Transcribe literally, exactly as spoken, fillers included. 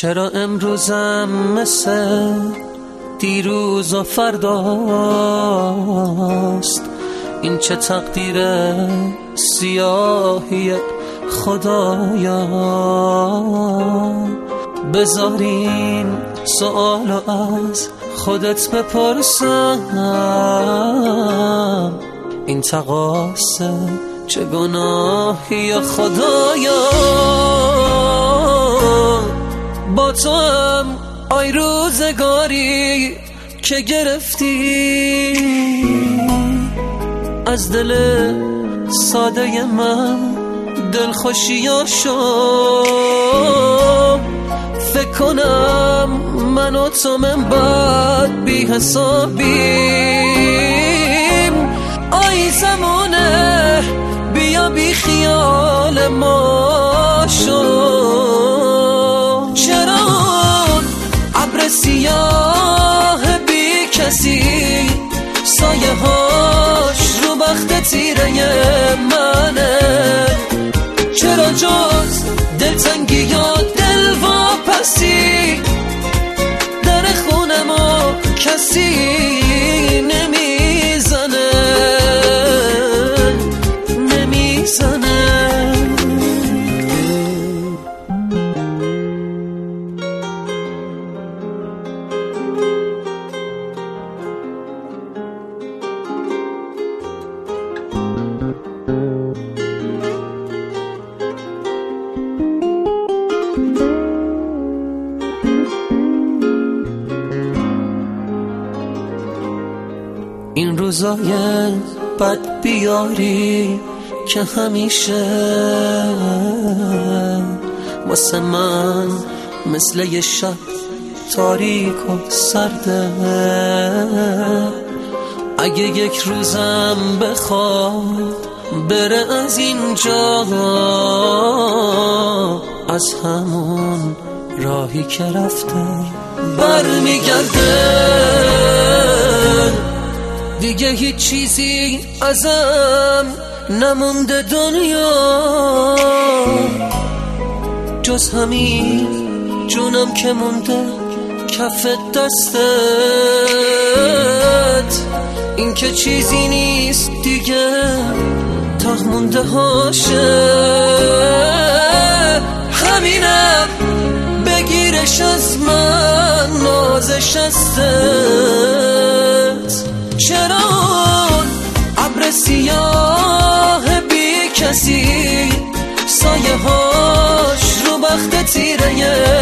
چرا امروزم مثل دیروز و فرداست؟ این چه تقدیر سیاهی خدایا. بذارین سوالو از خودت بپرسم، این تقاصه چه گناهی خدایا. با تو هم آی روزگاری که گرفتی از دل ساده من دلخوشیاشو. فکر کنم من و تو من بعد بی حسابیم. آی زمانه بیا بی خیال ما شو. چرا ابر سیاه بی کسی سایه هاش رو بخت تیره منه؟ چرا جز دلتنگی یا دل واپسی در خونه ما کسی نمیزنه نمیزنه؟ این روزای بد بیاری که همیشه واسه من مثل یه شب تاریک و سرده. اگه یک روزم بخواد بره از اینجا، از همون راهی که رفته برمیگرده. دیگه هیچ چیزی ازم نمونده دنیا جز همین جونم که مونده کف دستت. این که چیزی نیست دیگه تا مونده هاشه. همینم بگیرش از من نازش هستت. چرا ابر سیاه بی کسی سایه هاش رو بخت تیره